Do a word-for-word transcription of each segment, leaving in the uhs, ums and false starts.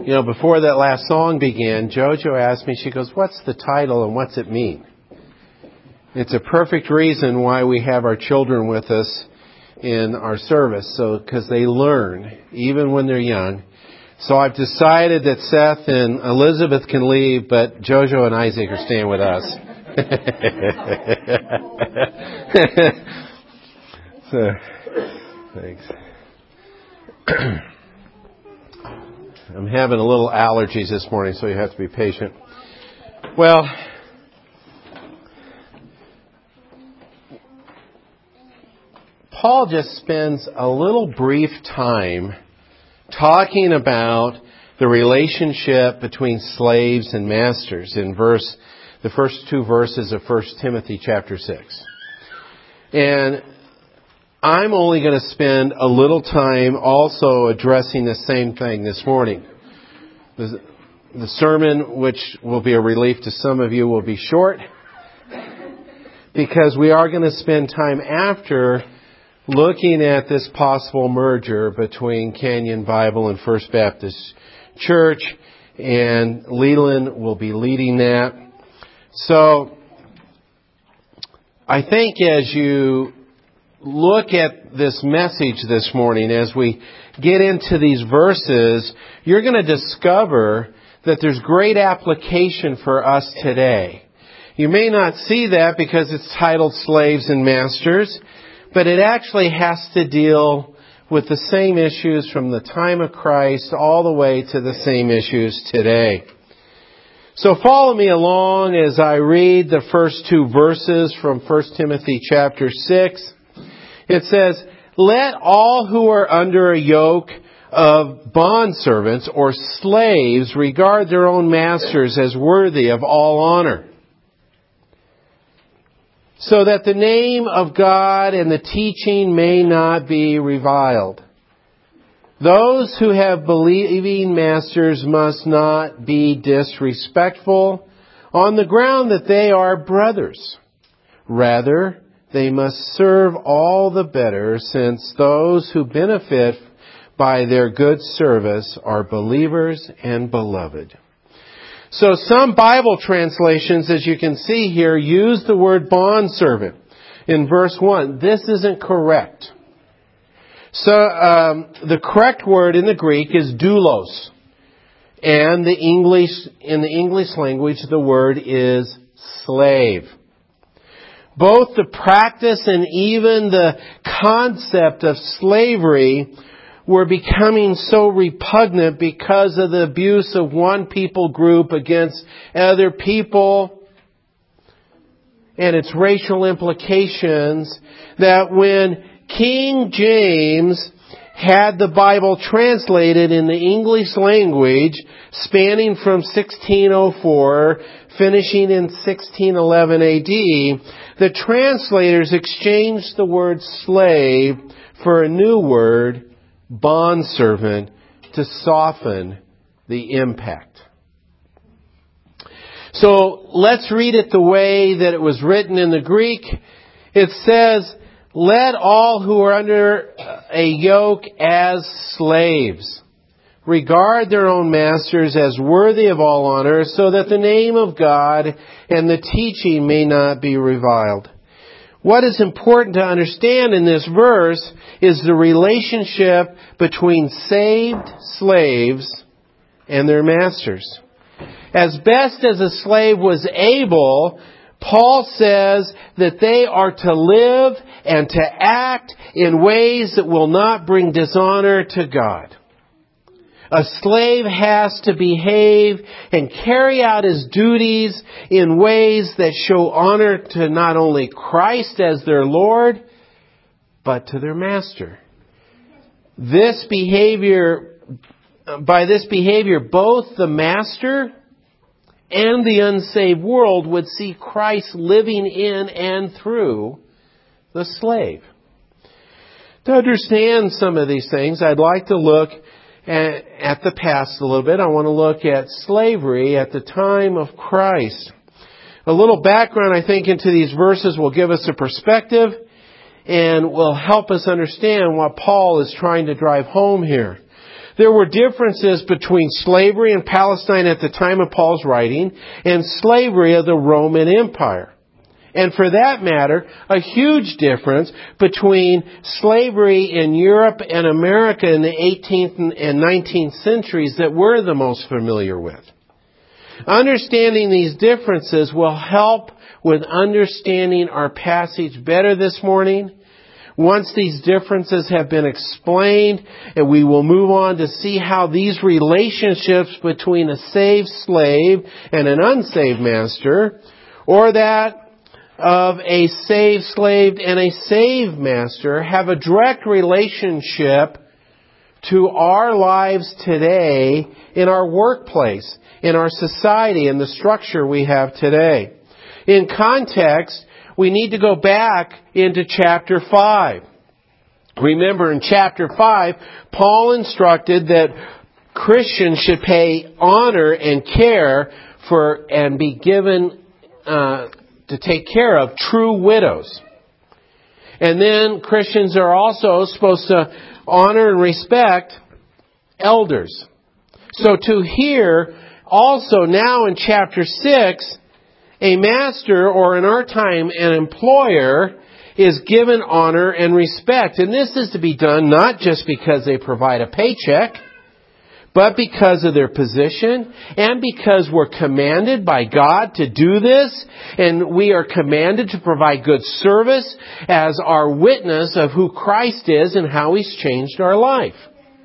You know, before that last song began, JoJo asked me, she goes, what's the title and what's it mean? It's a perfect reason why we have our children with us in our service, so because they learn, even when they're young. So I've decided that Seth and Elizabeth can leave, but JoJo and Isaac are staying with us. So, thanks. I'm having a little allergies this morning, so you have to be patient. Well, Paul just spends a little brief time talking about the relationship between slaves and masters in verse, the first two verses of First Timothy chapter six. And I'm only going to spend a little time also addressing the same thing this morning. The, the sermon, which will be a relief to some of you, will be short because we are going to spend time after looking at this possible merger between Canyon Bible and First Baptist Church, and Leland will be leading that. So I think as you look at this message this morning, as we get into these verses, you're going to discover that there's great application for us today. You may not see that because it's titled Slaves and Masters, but it actually has to deal with the same issues from the time of Christ all the way to the same issues today. So follow me along as I read the first two verses from First Timothy chapter six. It says, let all who are under a yoke of bondservants or slaves regard their own masters as worthy of all honor, so that the name of God and the teaching may not be reviled. Those who have believing masters must not be disrespectful on the ground that they are brothers. Rather, they must serve all the better, since those who benefit by their good service are believers and beloved. So some Bible translations, as you can see here, use the word bondservant in verse one. This isn't correct. So um, the correct word in the Greek is doulos. And the English, in the English language, the word is slave. Both the practice and even the concept of slavery were becoming so repugnant because of the abuse of one people group against other people and its racial implications, that when King James had the Bible translated in the English language, spanning from sixteen oh four, finishing in sixteen eleven A D, the translators exchanged the word slave for a new word, bondservant, to soften the impact. So let's read it the way that it was written in the Greek. It says, let all who are under a yoke as slaves regard their own masters as worthy of all honor, so that the name of God and the teaching may not be reviled. What is important to understand in this verse is the relationship between saved slaves and their masters. As best as a slave was able, Paul says that they are to live and to act in ways that will not bring dishonor to God. A slave has to behave and carry out his duties in ways that show honor to not only Christ as their Lord, but to their master. This behavior, by this behavior, both the master and the unsaved world would see Christ living in and through the slave. To understand some of these things, I'd like to look at the past a little bit. I want to look at slavery at the time of Christ. A little background, I think, into these verses will give us a perspective and will help us understand what Paul is trying to drive home here. There were differences between slavery in Palestine at the time of Paul's writing and slavery of the Roman Empire. And for that matter, a huge difference between slavery in Europe and America in the eighteenth and nineteenth centuries that we're the most familiar with. Understanding these differences will help with understanding our passage better this morning. Once these differences have been explained, and we will move on to see how these relationships between a saved slave and an unsaved master, or that of a saved slave and a saved master, have a direct relationship to our lives today in our workplace, in our society, in the structure we have today. In context, we need to go back into chapter five. Remember, in chapter five, Paul instructed that Christians should pay honor and care for and be given uh, to take care of true widows. And then Christians are also supposed to honor and respect elders. So to hear also now in chapter six, a master, or in our time, an employer, is given honor and respect. And this is to be done not just because they provide a paycheck, but because of their position, and because we're commanded by God to do this, and we are commanded to provide good service as our witness of who Christ is and how He's changed our life.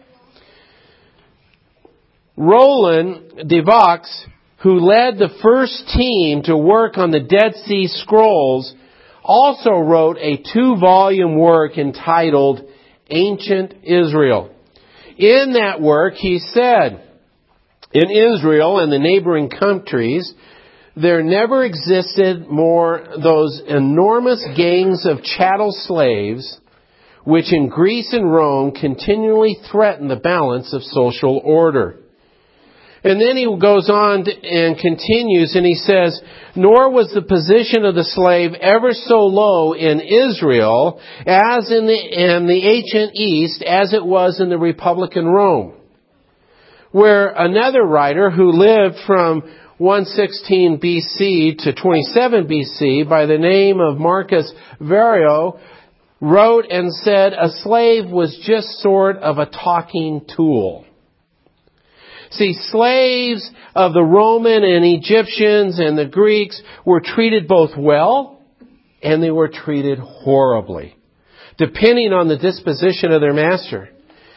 Roland de Vaux, who led the first team to work on the Dead Sea Scrolls, also wrote a two-volume work entitled Ancient Israel. In that work, he said, in Israel and the neighboring countries, there never existed more those enormous gangs of chattel slaves, which in Greece and Rome continually threaten the balance of social order. And then he goes on and continues, and he says, nor was the position of the slave ever so low in Israel as in the, in the ancient East as it was in the Republican Rome. Where another writer who lived from one sixteen B C to twenty-seven B C by the name of Marcus Varro wrote and said a slave was just sort of a talking tool. See, slaves of the Roman and Egyptians and the Greeks were treated both well and they were treated horribly, depending on the disposition of their master.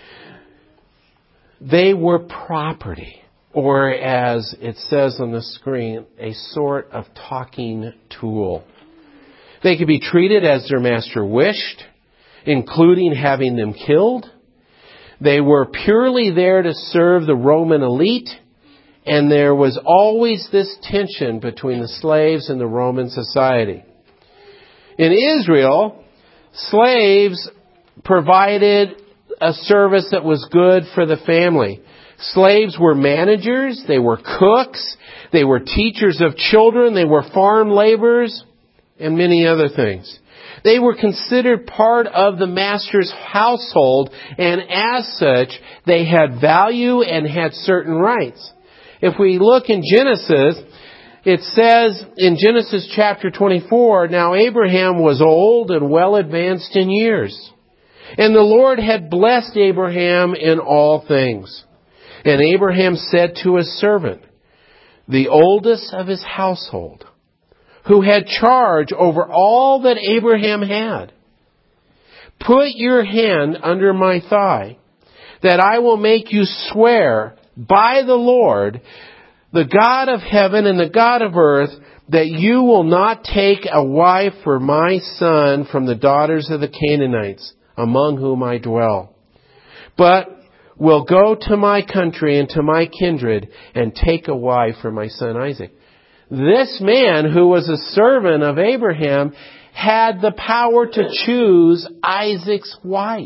They were property, or as it says on the screen, a sort of talking tool. They could be treated as their master wished, including having them killed. They were purely there to serve the Roman elite, and there was always this tension between the slaves and the Roman society. In Israel, slaves provided a service that was good for the family. Slaves were managers, they were cooks, they were teachers of children, they were farm laborers, and many other things. They were considered part of the master's household, and as such, they had value and had certain rights. If we look in Genesis, it says in Genesis chapter twenty-four, now Abraham was old and well advanced in years, and the Lord had blessed Abraham in all things. And Abraham said to his servant, the oldest of his household, who had charge over all that Abraham had, put your hand under my thigh, that I will make you swear by the Lord, the God of heaven and the God of earth, that you will not take a wife for my son from the daughters of the Canaanites, among whom I dwell, but will go to my country and to my kindred and take a wife for my son Isaac. This man, who was a servant of Abraham, had the power to choose Isaac's wife.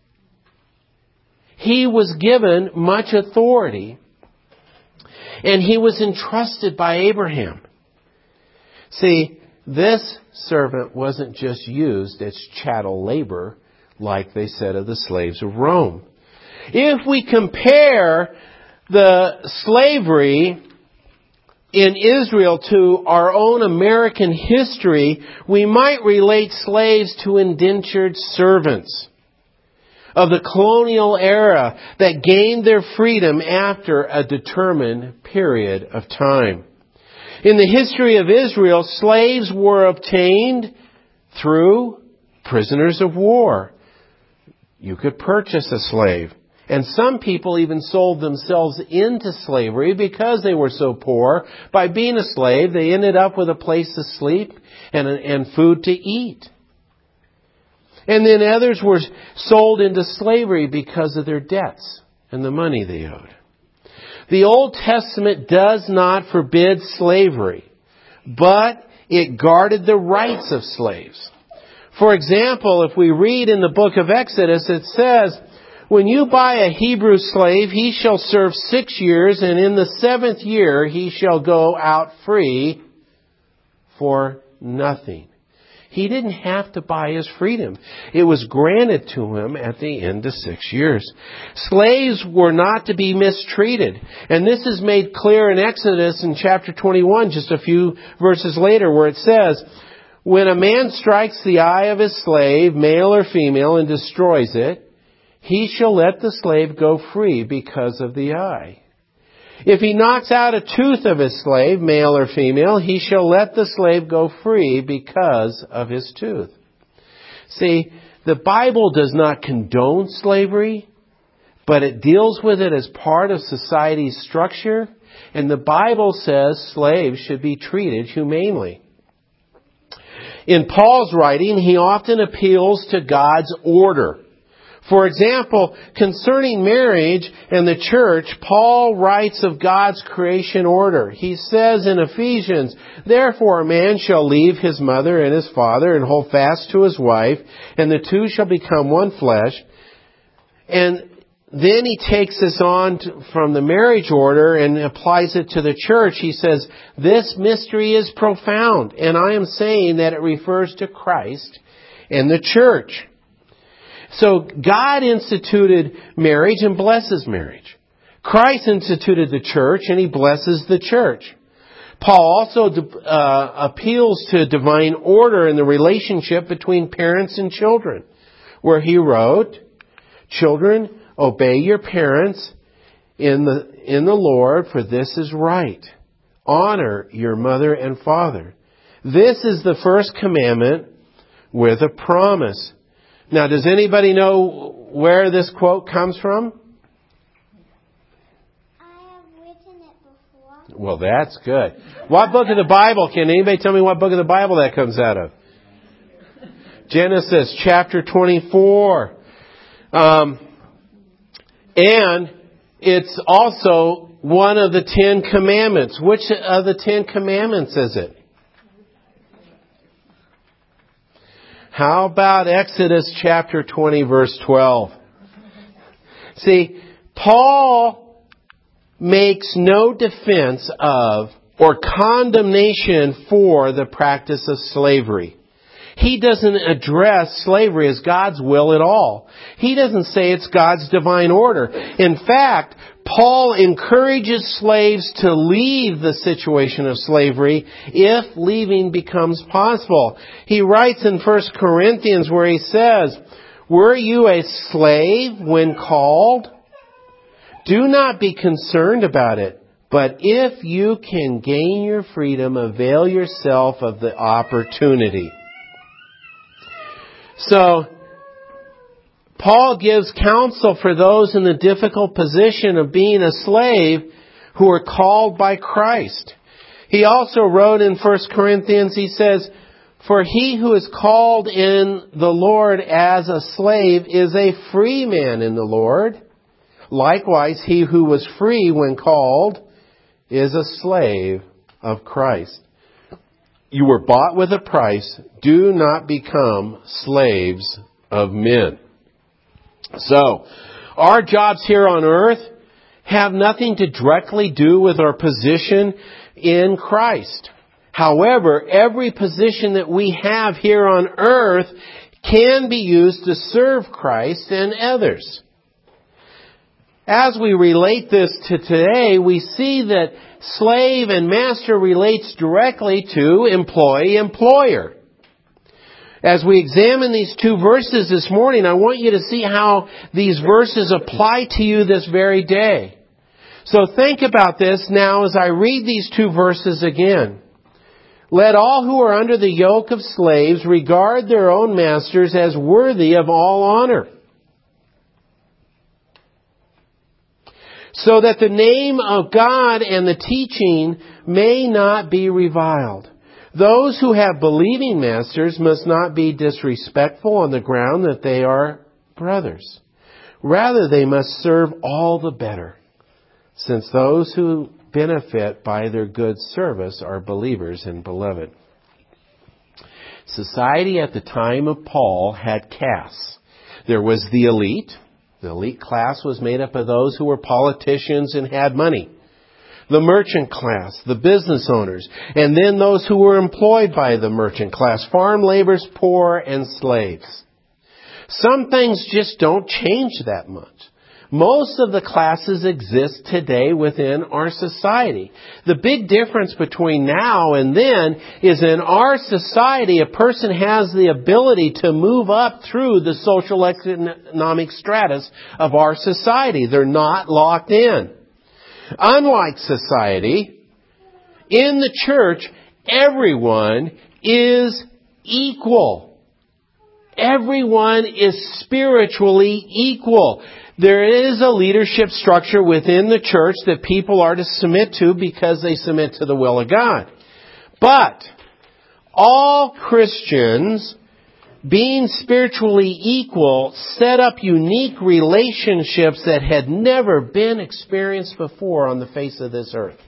He was given much authority, and he was entrusted by Abraham. See, this servant wasn't just used as chattel labor, like they said of the slaves of Rome. If we compare the slavery in Israel to our own American history, we might relate slaves to indentured servants of the colonial era that gained their freedom after a determined period of time. In the history of Israel, slaves were obtained through prisoners of war. You could purchase a slave. And some people even sold themselves into slavery because they were so poor. By being a slave, they ended up with a place to sleep and, and food to eat. And then others were sold into slavery because of their debts and the money they owed. The Old Testament does not forbid slavery, but it guarded the rights of slaves. For example, if we read in the book of Exodus, it says, "When you buy a Hebrew slave, he shall serve six years, and in the seventh year he shall go out free for nothing." He didn't have to buy his freedom. It was granted to him at the end of six years. Slaves were not to be mistreated. And this is made clear in Exodus in chapter twenty-one, just a few verses later, where it says, "When a man strikes the eye of his slave, male or female, and destroys it, he shall let the slave go free because of the eye. If he knocks out a tooth of his slave, male or female, he shall let the slave go free because of his tooth." See, the Bible does not condone slavery, but it deals with it as part of society's structure, and the Bible says slaves should be treated humanely. In Paul's writing, he often appeals to God's order. For example, concerning marriage and the church, Paul writes of God's creation order. He says in Ephesians, "Therefore a man shall leave his mother and his father and hold fast to his wife, and the two shall become one flesh." And then he takes this on to, from the marriage order and applies it to the church. He says, "This mystery is profound, and I am saying that it refers to Christ and the church." So God instituted marriage and blesses marriage. Christ instituted the church and He blesses the church. Paul also uh, appeals to divine order in the relationship between parents and children, where he wrote, "Children, obey your parents in the, in the Lord, for this is right. Honor your mother and father. This is the first commandment with a promise." Now, does anybody know where this quote comes from? I have written it before. Well, that's good. What book of the Bible? Can anybody tell me what book of the Bible that comes out of? Genesis chapter twenty-four. Um, and it's also one of the Ten Commandments. Which of the Ten Commandments is it? How about Exodus chapter twenty, verse twelve? See, Paul makes no defense of or condemnation for the practice of slavery. He doesn't address slavery as God's will at all. He doesn't say it's God's divine order. In fact, Paul encourages slaves to leave the situation of slavery if leaving becomes possible. He writes in First Corinthians where he says, "Were you a slave when called? Do not be concerned about it. But if you can gain your freedom, avail yourself of the opportunity." So, Paul gives counsel for those in the difficult position of being a slave who are called by Christ. He also wrote in First Corinthians, he says, "For he who is called in the Lord as a slave is a free man in the Lord. Likewise, he who was free when called is a slave of Christ. You were bought with a price. Do not become slaves of men." So, our jobs here on earth have nothing to directly do with our position in Christ. However, every position that we have here on earth can be used to serve Christ and others. as we relate this to today, we see that slave and master relates directly to employee-employer. As we examine these two verses this morning, I want you to see how these verses apply to you this very day. So think about this now as I read these two verses again. Let all who are under the yoke of slaves regard their own masters as worthy of all honor, so that the name of God and the teaching may not be reviled. Those who have believing masters must not be disrespectful on the ground that they are brothers. Rather, they must serve all the better, since those who benefit by their good service are believers and beloved. Society at the time of Paul had castes. There was the elite. The elite class was made up of those who were politicians and had money. The merchant class, the business owners, and then those who were employed by the merchant class, farm laborers, poor, and slaves. Some things just don't change that much. Most of the classes exist today within our society. The big difference between now and then is in our society, a person has the ability to move up through the social economic stratus of our society. They're not locked in. Unlike society, in the church, everyone is equal. Everyone is spiritually equal. There is a leadership structure within the church that people are to submit to because they submit to the will of God. But all Christians, being spiritually equal, set up unique relationships that had never been experienced before on the face of this earth.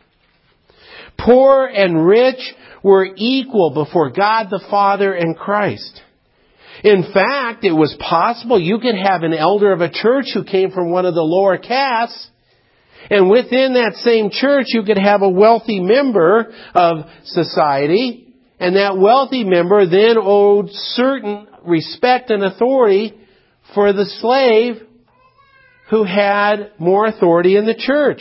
Poor and rich were equal before God the Father and Christ. In fact, it was possible you could have an elder of a church who came from one of the lower castes, and within that same church you could have a wealthy member of society. And that wealthy member then owed certain respect and authority for the slave who had more authority in the church.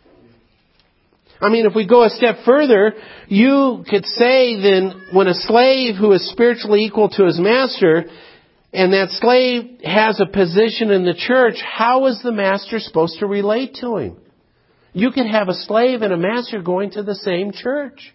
I mean, if we go a step further, you could say then when a slave who is spiritually equal to his master, and that slave has a position in the church, how is the master supposed to relate to him? You could have a slave and a master going to the same church.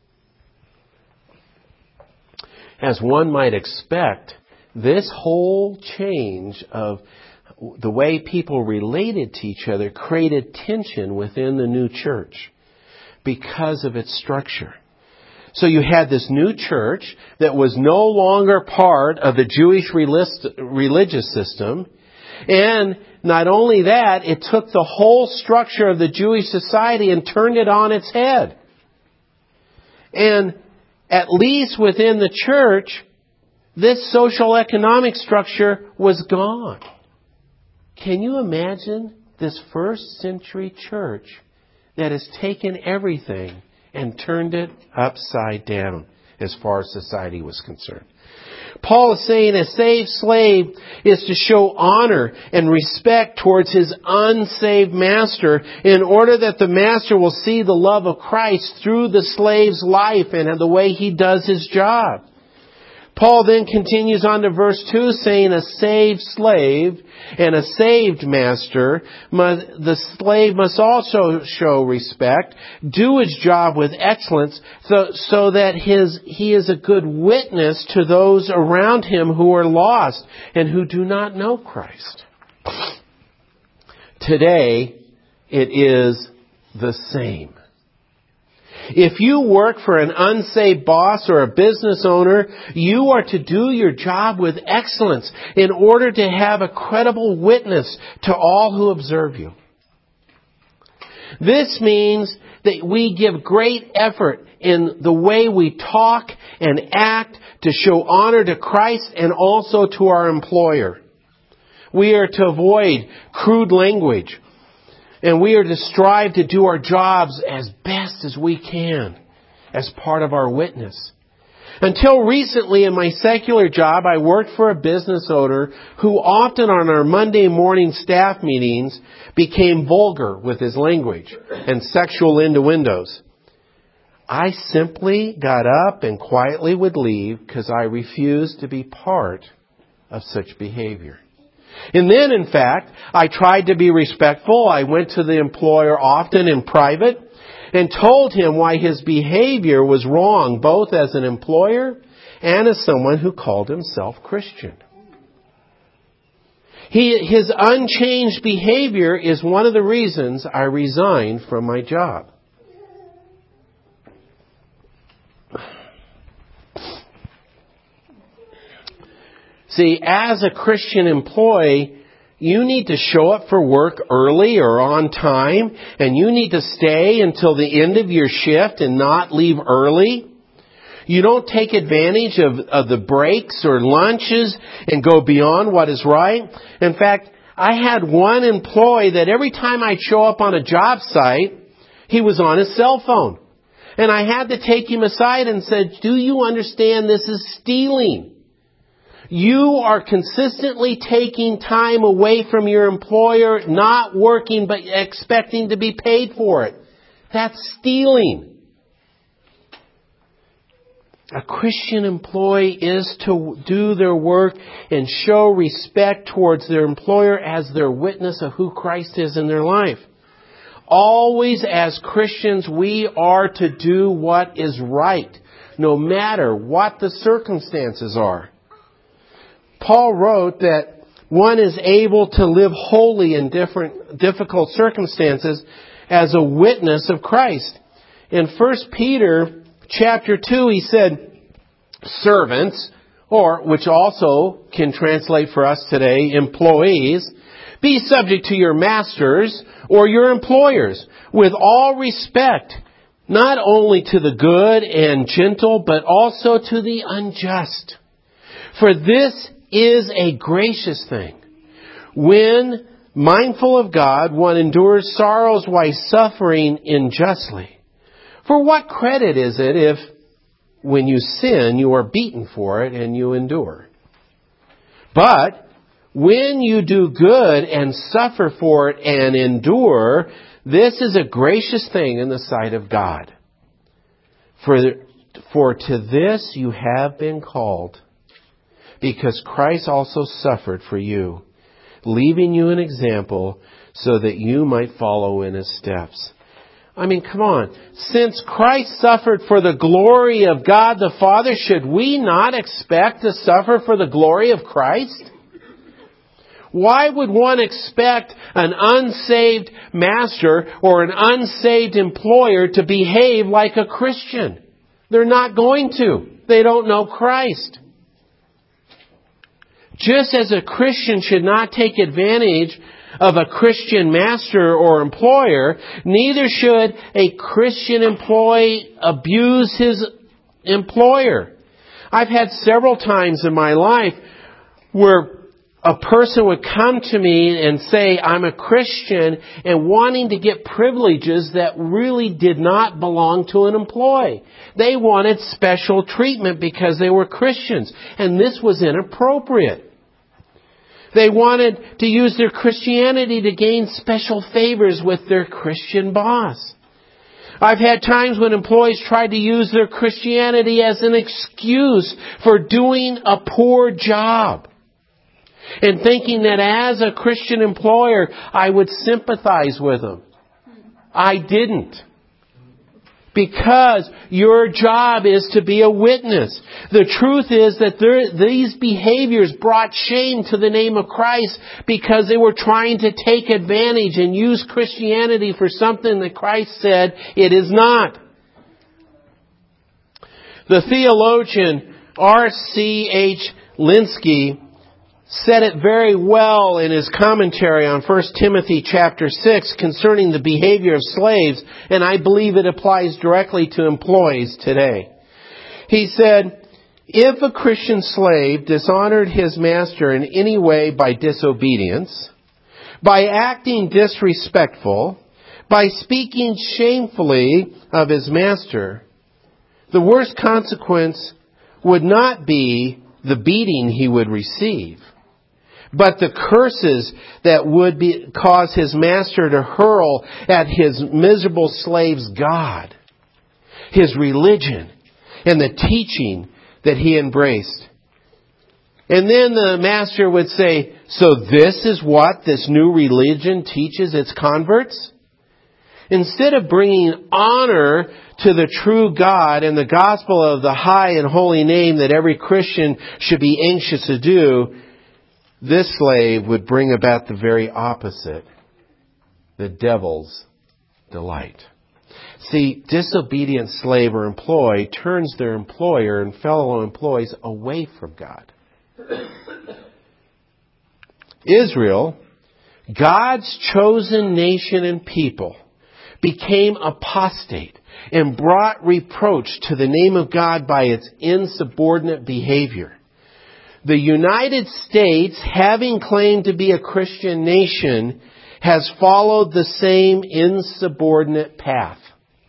As one might expect, this whole change of the way people related to each other created tension within the new church because of its structure. So you had this new church that was no longer part of the Jewish religious system. And not only that, it took the whole structure of the Jewish society and turned it on its head. And at least within the church, this social economic structure was gone. Can you imagine this first century church that has taken everything and turned it upside down as far as society was concerned? Paul is saying a saved slave is to show honor and respect towards his unsaved master in order that the master will see the love of Christ through the slave's life and the way he does his job. Paul then continues on to verse two saying a saved slave and a saved master, must, the slave must also show respect, do his job with excellence so, so that his, he is a good witness to those around him who are lost and who do not know Christ. Today, it is the same. If you work for an unsaved boss or a business owner, you are to do your job with excellence in order to have a credible witness to all who observe you. This means that we give great effort in the way we talk and act to show honor to Christ and also to our employer. We are to avoid crude language. And we are to strive to do our jobs as best as we can as part of our witness. Until recently in my secular job, I worked for a business owner who often on our Monday morning staff meetings became vulgar with his language and sexual innuendos. I simply got up and quietly would leave because I refused to be part of such behavior. And then, in fact, I tried to be respectful. I went to the employer often in private and told him why his behavior was wrong, both as an employer and as someone who called himself Christian. He, his unchanged behavior is one of the reasons I resigned from my job. See, as a Christian employee, you need to show up for work early or on time, and you need to stay until the end of your shift and not leave early. You don't take advantage of, of the breaks or lunches and go beyond what is right. In fact, I had one employee that every time I'd show up on a job site, he was on his cell phone. And I had to take him aside and said, "Do you understand this is stealing? You are consistently taking time away from your employer, not working, but expecting to be paid for it. That's stealing." A Christian employee is to do their work and show respect towards their employer as their witness of who Christ is in their life. Always as Christians, we are to do what is right, no matter what the circumstances are. Paul wrote that one is able to live holy in different difficult circumstances as a witness of Christ. In First Peter chapter two, he said, "Servants," or which also can translate for us today, employees, "be subject to your masters or your employers with all respect, not only to the good and gentle, but also to the unjust. For this is a gracious thing. When, mindful of God, one endures sorrows while suffering unjustly. For what credit is it if, when you sin, you are beaten for it and you endure? But when you do good and suffer for it and endure, this is a gracious thing in the sight of God. For, for to this you have been called, because Christ also suffered for you, leaving you an example so that you might follow in His steps." I mean, come on. Since Christ suffered for the glory of God the Father, should we not expect to suffer for the glory of Christ? Why would one expect an unsaved master or an unsaved employer to behave like a Christian? They're not going to. They don't know Christ. Just as a Christian should not take advantage of a Christian master or employer, neither should a Christian employee abuse his employer. I've had several times in my life where a person would come to me and say, "I'm a Christian," and wanting to get privileges that really did not belong to an employee. They wanted special treatment because they were Christians, and this was inappropriate. They wanted to use their Christianity to gain special favors with their Christian boss. I've had times when employees tried to use their Christianity as an excuse for doing a poor job, and thinking that as a Christian employer, I would sympathize with them. I didn't. Because your job is to be a witness. The truth is that there, these behaviors brought shame to the name of Christ because they were trying to take advantage and use Christianity for something that Christ said it is not. The theologian R C H Linsky said it very well in his commentary on First Timothy chapter six concerning the behavior of slaves, and I believe it applies directly to employees today. He said, "If a Christian slave dishonored his master in any way by disobedience, by acting disrespectful, by speaking shamefully of his master, the worst consequence would not be the beating he would receive, but the curses that would be, cause his master to hurl at his miserable slave's God, his religion, and the teaching that he embraced. And then the master would say, so this is what this new religion teaches its converts? Instead of bringing honor to the true God and the gospel of the high and holy name that every Christian should be anxious to do, this slave would bring about the very opposite, the devil's delight. See, disobedient slave or employee turns their employer and fellow employees away from God. Israel, God's chosen nation and people, became apostate and brought reproach to the name of God by its insubordinate behavior. The United States, having claimed to be a Christian nation, has followed the same insubordinate path.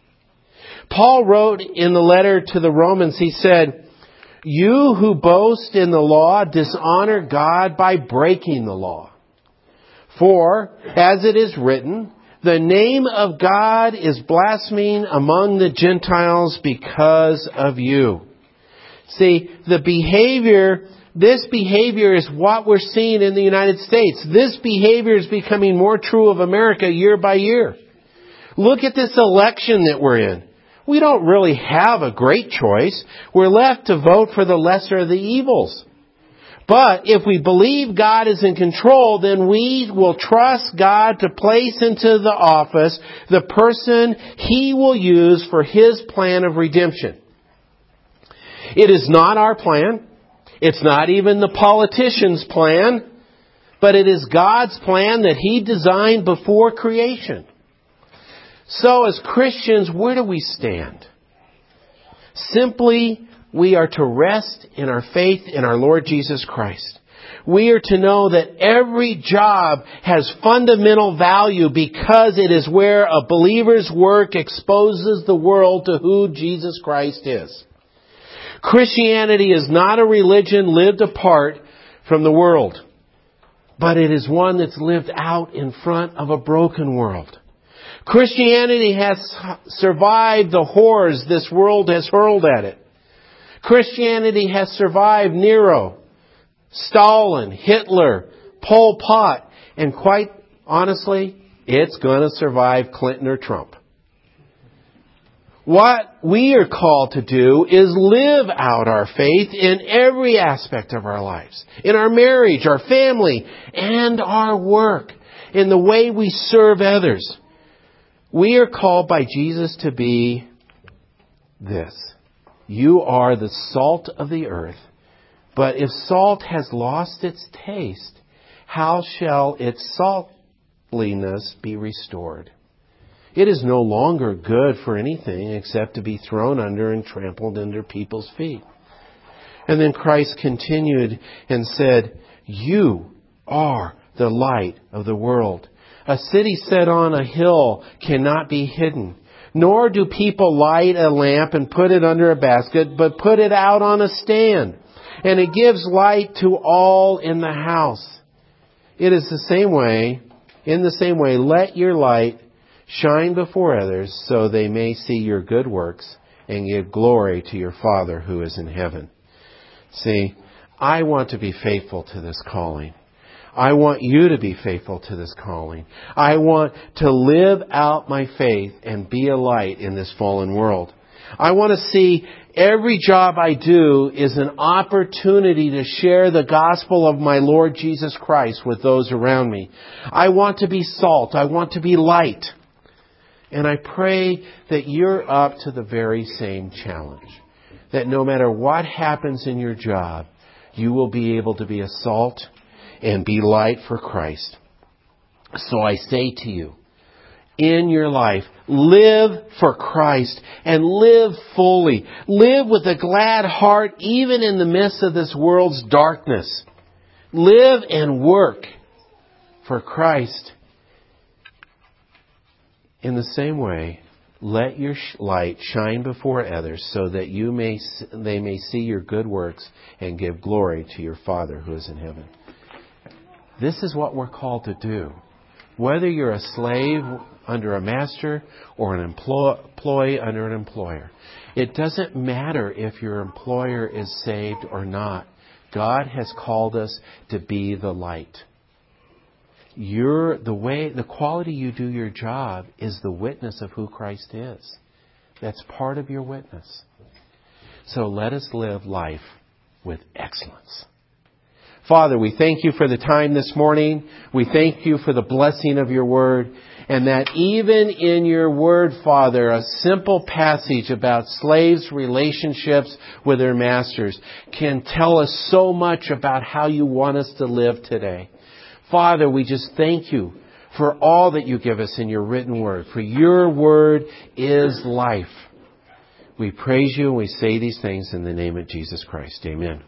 Paul wrote in the letter to the Romans, he said, you who boast in the law dishonor God by breaking the law. For, as it is written, the name of God is blasphemed among the Gentiles because of you. See, the behavior, this behavior is what we're seeing in the United States. This behavior is becoming more true of America year by year. Look at this election that we're in. We don't really have a great choice. We're left to vote for the lesser of the evils. But if we believe God is in control, then we will trust God to place into the office the person He will use for His plan of redemption. It is not our plan. It's not even the politician's plan. But it is God's plan that He designed before creation. So as Christians, where do we stand? Simply, we are to rest in our faith in our Lord Jesus Christ. We are to know that every job has fundamental value because it is where a believer's work exposes the world to who Jesus Christ is. Christianity is not a religion lived apart from the world, but it is one that's lived out in front of a broken world. Christianity has survived the horrors this world has hurled at it. Christianity has survived Nero, Stalin, Hitler, Pol Pot, and quite honestly, it's going to survive Clinton or Trump. What we are called to do is live out our faith in every aspect of our lives. In our marriage, our family, and our work. In the way we serve others. We are called by Jesus to be this. You are the salt of the earth. But if salt has lost its taste, how shall its saltliness be restored? It is no longer good for anything except to be thrown under and trampled under people's feet. And then Christ continued and said, you are the light of the world. A city set on a hill cannot be hidden. Nor do people light a lamp and put it under a basket, but put it out on a stand. And it gives light to all in the house. It is the same way, in the same way, let your light shine before others so they may see your good works and give glory to your Father who is in heaven. See, I want to be faithful to this calling. I want you to be faithful to this calling. I want to live out my faith and be a light in this fallen world. I want to see every job I do is an opportunity to share the gospel of my Lord Jesus Christ with those around me. I want to be salt. I want to be light. And I pray that you're up to the very same challenge. That no matter what happens in your job, you will be able to be a salt and be light for Christ. So I say to you, in your life, live for Christ and live fully. Live with a glad heart even in the midst of this world's darkness. Live and work for Christ in the same way Let your light shine before others so that you may they may see your good works and give glory to your Father who is in heaven. This is what we're called to do. Whether you're a slave under a master or an employee under an employer, it doesn't matter if your employer is saved or not. God has called us to be the light. You're, the way, the quality you do your job is the witness of who Christ is. That's part of your witness. So let us live life with excellence. Father, we thank you for the time this morning. We thank you for the blessing of your word. And that even in your word, Father, a simple passage about slaves' relationships with their masters can tell us so much about how you want us to live today. Father, we just thank you for all that you give us in your written word. For your word is life. We praise you and we say these things in the name of Jesus Christ. Amen.